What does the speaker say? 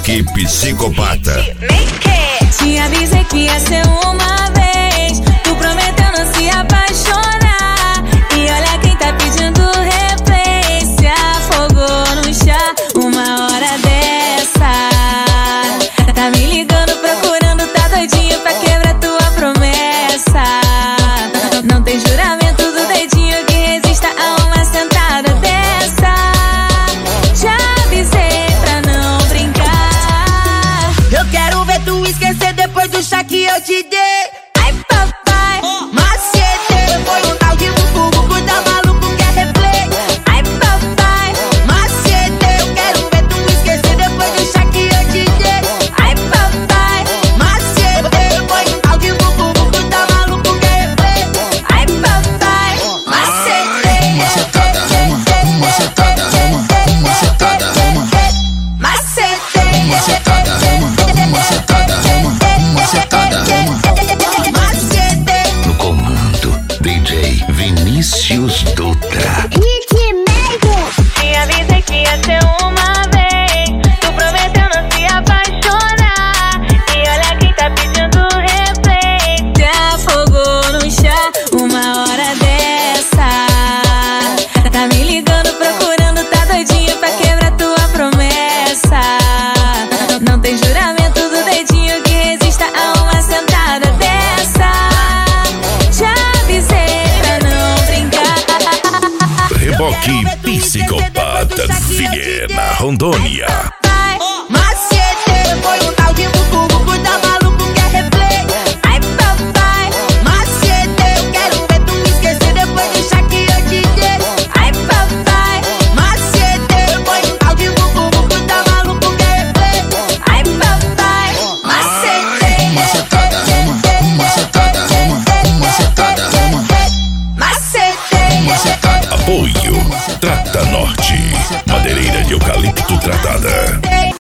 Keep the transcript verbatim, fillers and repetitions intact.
Reboque Psicopata. Te avisei que ia ser uma vez, tu prometeu não se apaixonar. E olha quem tá pedindo replay, se afogou no chá uma hora dessa. Tá me ligando procurando, tá doidinho pra quebrar tua promessa. Não tem juramento do dedinho que resista a uma sentada dessa. Já avisei pra não brincar. Eu quero ver tu esquecer depois do chá que eu te dei. Ai papai, Macete, foi um tal de bubu, cuida maluco quer replay. ai papai, Macete, eu quero ver tu esquecer depois do chá que eu te dei. ai papai, Macete, foi um tal de bubu, cuida maluco quer replay. ai papai, Macete, Macetada, Roma, macetada, Roma, macetada, Roma, macete, macetada, Roma, macetada, Roma, macetada, Roma. macete. No comando, D J Vinícius Dutra. te avisei que ia ser uma vez, tu prometeu não se apaixonar. E olha quem tá pedindo replay, se afogou no chá uma hora dessa. Tá me ligando procurando, tá doidinho pra quebrar tua promessa. Não tem juramento do dedinho que resista a uma sentada dessa. Já avisei pra não brincar. Reboque Psicopata, Viena, Rondônia. Ai, Macete, foi um tal de bubu, cuida maluco quer replay. ai papai, Macete, eu quero ver tu esquecer depois do chá que eu te dei. ai papai, Macete, foi um tal de bubu, cuida maluco quer replay. ai papai, Macete, Macetada, Roma, macetada, Roma, macetada, Roma, macete, macetada. Apoio Trata Norte. Madeireira de eucalipto tratada.